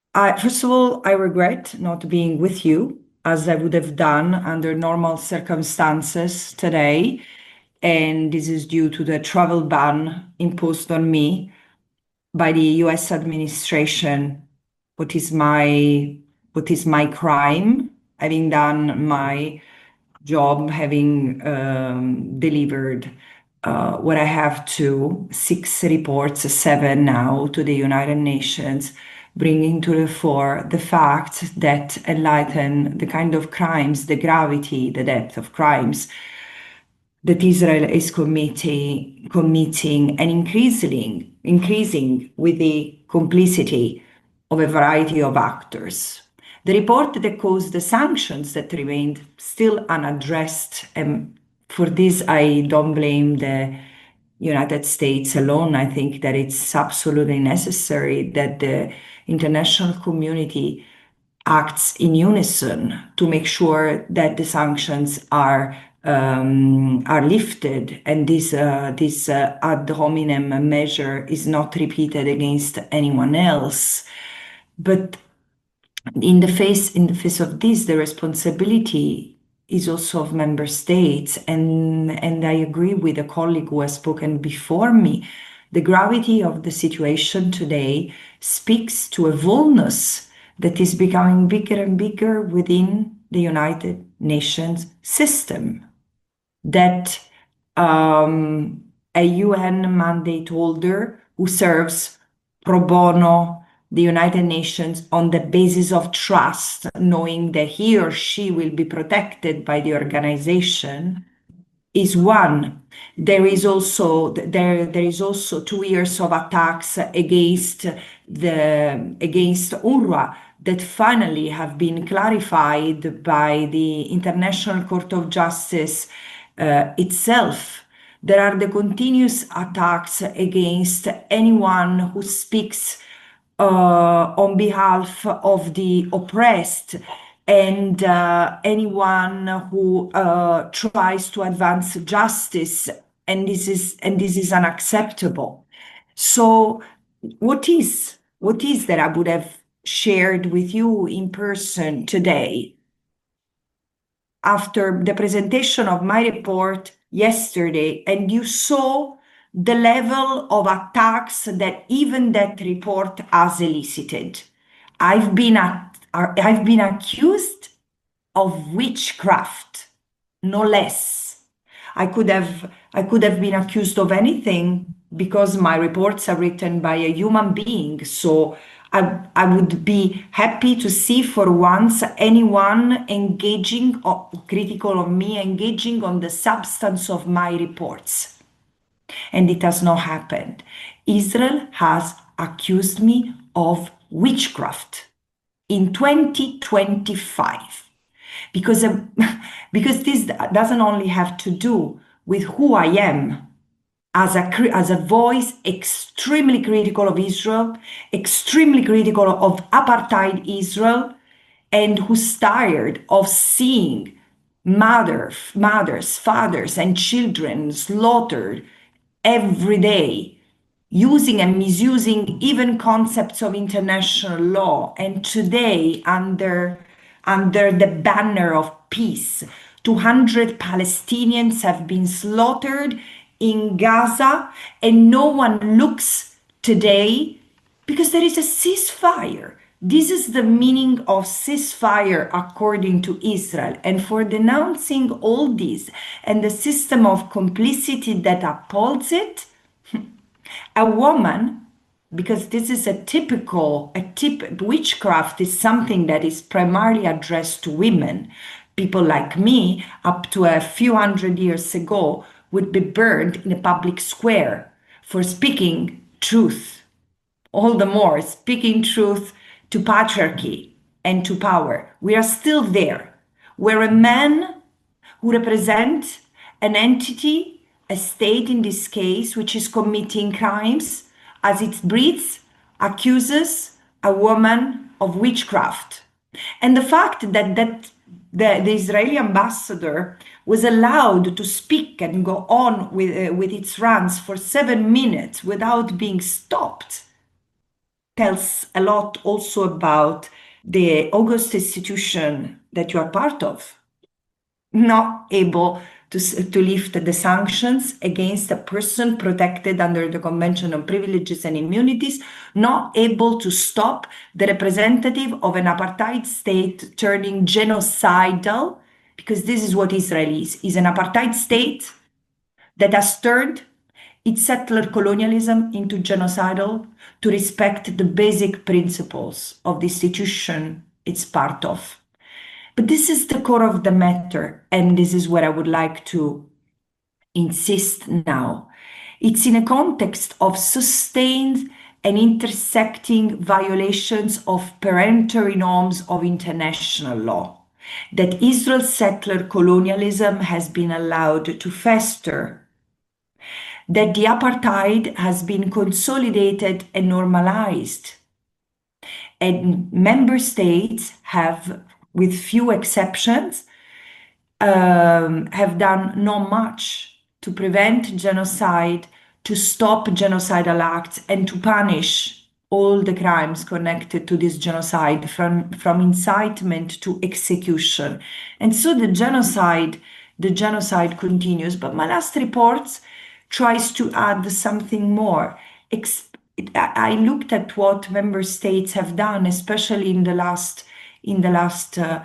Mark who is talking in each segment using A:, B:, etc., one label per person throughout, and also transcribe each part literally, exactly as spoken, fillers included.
A: I, first of all, I regret not being with you as I would have done under normal circumstances today. And this is due to the travel ban imposed on me by the U S administration. What is my what is my crime? Having done my job, having um, delivered uh, what I have to, six reports, seven now to the United Nations, bringing to the fore the fact that enlighten the kind of crimes, the gravity, the depth of crimes that Israel is committing, committing and increasing, increasing with the complicity of a variety of actors. The report that caused the sanctions that remained still unaddressed, and for this I don't blame the United States alone. I think that it's absolutely necessary that the international community acts in unison to make sure that the sanctions are um, are lifted and this uh, this uh, ad hominem measure is not repeated against anyone else. But in the face in the face of this, the responsibility is also of member states, and and I agree with a colleague who has spoken before me. The gravity of the situation today speaks to a vulness that is becoming bigger and bigger within the United Nations system. That um, a U N mandate holder who serves pro bono the United Nations on the basis of trust, knowing that he or she will be protected by the organization, is one. There is also there there is also two years of attacks against the against UNRWA that finally have been clarified by the International Court of Justice uh, itself. There are the continuous attacks against anyone who speaks uh, on behalf of the oppressed and uh, anyone who uh, tries to advance justice, and this is and this is unacceptable. So, what is what is that I would have shared with you in person today after the presentation of my report yesterday, and you saw the level of attacks that even that report has elicited. I've been at, I've been accused of witchcraft, no less. I could have I could have been accused of anything because my reports are written by a human being. So I, I would be happy to see for once anyone engaging or critical of me, engaging on the substance of my reports. And it has not happened. Israel has accused me of witchcraft in twenty twenty-five. Because, um, because this doesn't only have to do with who I am as a, as a voice extremely critical of Israel, extremely critical of apartheid Israel, and who's tired of seeing mother, mothers, fathers, and children slaughtered every day, using and misusing even concepts of international law. And today, under under the banner of peace, two hundred Palestinians have been slaughtered in Gaza, and no one looks today because there is a ceasefire. This is the meaning of ceasefire according to Israel. And for denouncing all this and the system of complicity that upholds it, a woman, because this is a typical, a tip, witchcraft is something that is primarily addressed to women. People like me, up to a few hundred years ago, would be burned in a public square for speaking truth. All the more speaking truth to patriarchy and to power. We are still there, where a man who represents an entity, a state in this case, which is committing crimes, as it breathes, accuses a woman of witchcraft. And the fact that, that the, the Israeli ambassador was allowed to speak and go on with, uh, with its runs for seven minutes without being stopped, tells a lot also about the August institution that you are part of, not able to, to lift the sanctions against a person protected under the Convention on Privileges and Immunities, not able to stop the representative of an apartheid state turning genocidal, because this is what Israel is, is an apartheid state that has turned its settler colonialism into genocidal to respect the basic principles of the institution it's part of. But this is the core of the matter, and this is what I would like to insist now. It's in a context of sustained and intersecting violations of peremptory norms of international law that Israel's settler colonialism has been allowed to fester, that the apartheid has been consolidated and normalized, and member states have, with few exceptions, um, have done not much to prevent genocide, to stop genocidal acts, and to punish all the crimes connected to this genocide, from, from incitement to execution. And so the genocide, the genocide continues. But my last report tries to add something more. Ex- I looked at what member states have done, especially in the last in the last uh,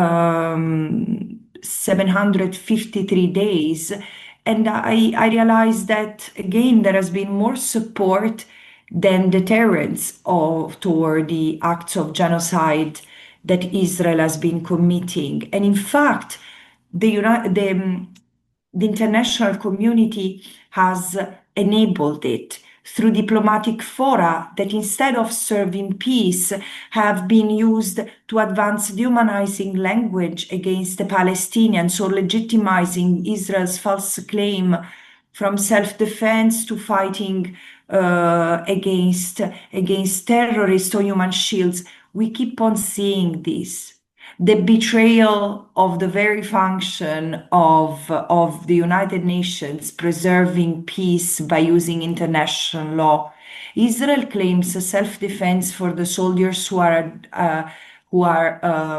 A: um, seven hundred fifty-three days, and I, I realized that again there has been more support than deterrence of toward the acts of genocide that Israel has been committing. And in fact, the United, the, um, the international community has enabled it through diplomatic fora that, instead of serving peace, have been used to advance dehumanizing language against the Palestinians, or legitimizing Israel's false claim from self-defense to fighting uh, against, against terrorists or human shields. We keep on seeing this. The betrayal of the very function of, of the United Nations preserving peace by using international law. Israel claims self-defense for the soldiers who are uh, who are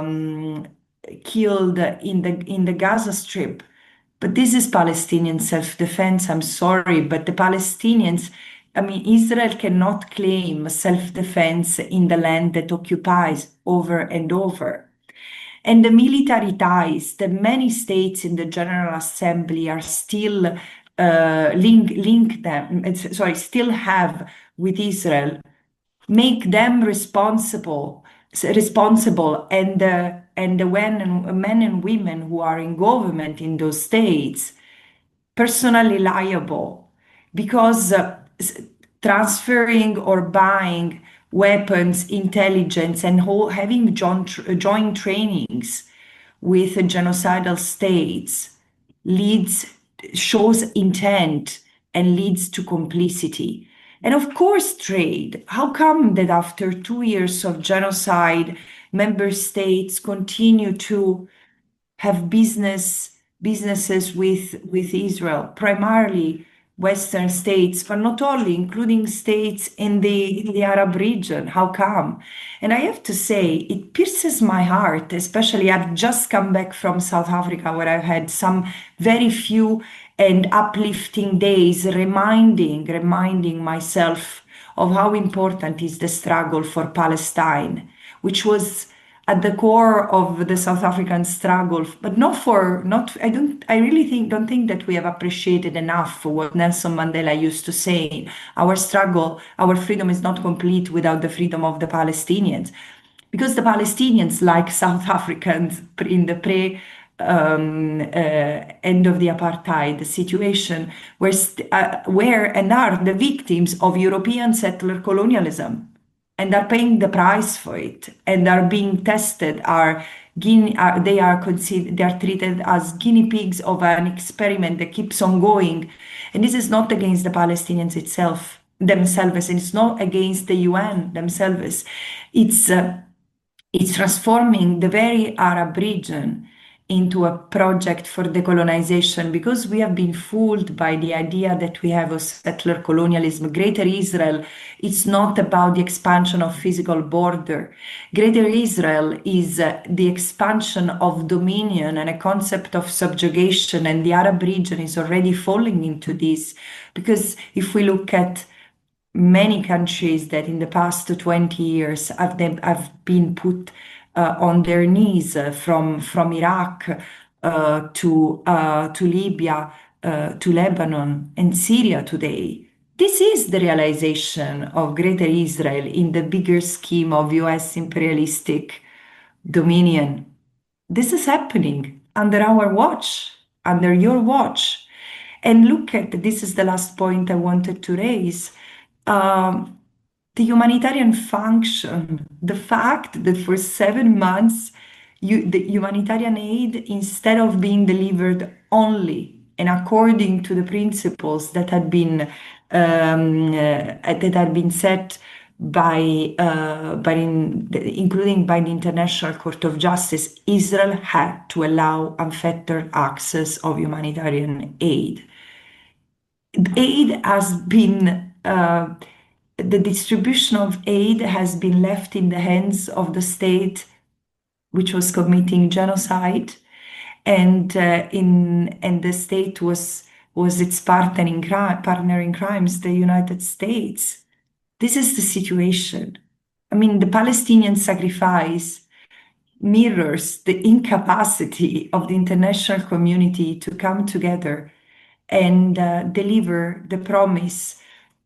A: um, killed in the in the Gaza Strip, but this is Palestinian self-defense. I'm sorry, but the Palestinians, I mean, Israel cannot claim self-defense in the land that occupies over and over. And the military ties that many states in the General Assembly are still uh, link, link them, sorry, still have with Israel, make them responsible, responsible, and uh, and the when and men and women who are in government in those states personally liable, because uh, transferring or buying weapons, intelligence, and whole, having joint, joint trainings with genocidal states leads, shows intent and leads to complicity. And of course, trade. How come that after two years of genocide, member states continue to have business businesses with, with Israel, primarily Western states, but not only, including states in the, in the Arab region? How come? And I have to say, it pierces my heart, especially I've just come back from South Africa, where I've had some very few and uplifting days, reminding, reminding myself of how important is the struggle for Palestine, which was at the core of the South African struggle, but not for, not, I don't, I really think, don't think that we have appreciated enough for what Nelson Mandela used to say. Our struggle, our freedom is not complete without the freedom of the Palestinians. Because the Palestinians, like South Africans in the pre, um, uh, end of the apartheid situation, were, uh, were and are the victims of European settler colonialism, and are paying the price for it, and are being tested, are, guinea, are they are considered, they are treated as guinea pigs of an experiment that keeps on going. And this is not against the Palestinians itself, themselves, and it's not against the U N themselves. It's, uh, it's transforming the very Arab region into a project for decolonization because we have been fooled by the idea that we have a settler colonialism. Greater Israel, it's not about the expansion of physical border. Greater Israel is uh, the expansion of dominion and a concept of subjugation, and the Arab region is already falling into this. Because if we look at many countries that in the past twenty years have, have been put uh, on their knees, uh, from, from Iraq uh, to, uh, to Libya, uh, to Lebanon and Syria today. This is the realization of Greater Israel in the bigger scheme of U S imperialistic dominion. This is happening under our watch, under your watch. And look at, this is the last point I wanted to raise. Um, the humanitarian function, the fact that for seven months, you, the humanitarian aid, instead of being delivered only and according to the principles that had been um, uh, that had been set by, uh, by in, including by the International Court of Justice, Israel had to allow unfettered access of humanitarian aid. Aid has been uh, the distribution of aid has been left in the hands of the state which was committing genocide, and uh, in and the state was was its partner in crime, partner in crimes, the United States. This is the situation. I mean, the Palestinian sacrifice mirrors the incapacity of the international community to come together and uh, deliver the promise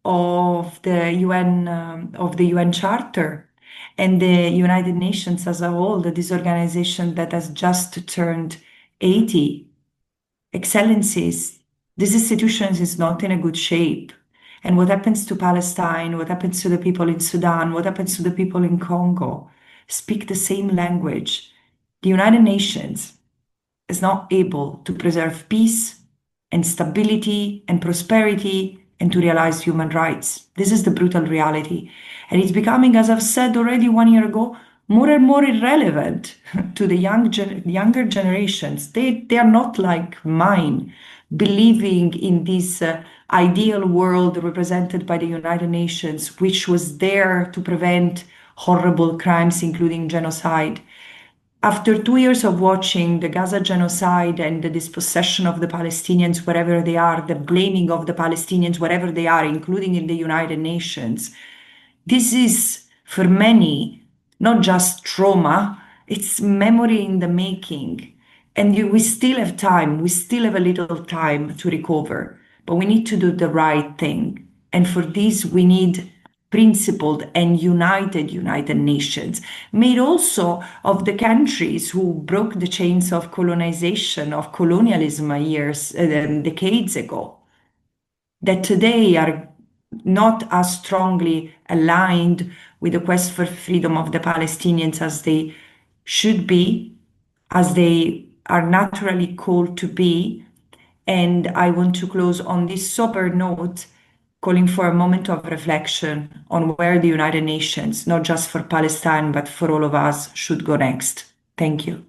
A: of the U N um, of the U N Charter and the United Nations as a whole, this organization that has just turned eighty. Excellencies, this institution is not in a good shape. And what happens to Palestine, what happens to the people in Sudan, what happens to the people in Congo, speak the same language. The United Nations is not able to preserve peace and stability and prosperity and to realize human rights. This is the brutal reality. And it's becoming, as I've said already one year ago, more and more irrelevant to the young gen- younger generations. They, they are not like mine, believing in this uh, ideal world represented by the United Nations, which was there to prevent horrible crimes, including genocide. After two years of watching the Gaza genocide and the dispossession of the Palestinians wherever they are, the blaming of the Palestinians wherever they are, including in the United Nations, this is, for many, not just trauma, it's memory in the making. And you, we still have time, we still have a little time to recover, but we need to do the right thing. And for this, we need principled and united United Nations, made also of the countries who broke the chains of colonization, of colonialism years, uh, decades ago, that today are not as strongly aligned with the quest for freedom of the Palestinians as they should be, as they are naturally called to be. And I want to close on this sober note, calling for a moment of reflection on where the United Nations, not just for Palestine, but for all of us, should go next. Thank you.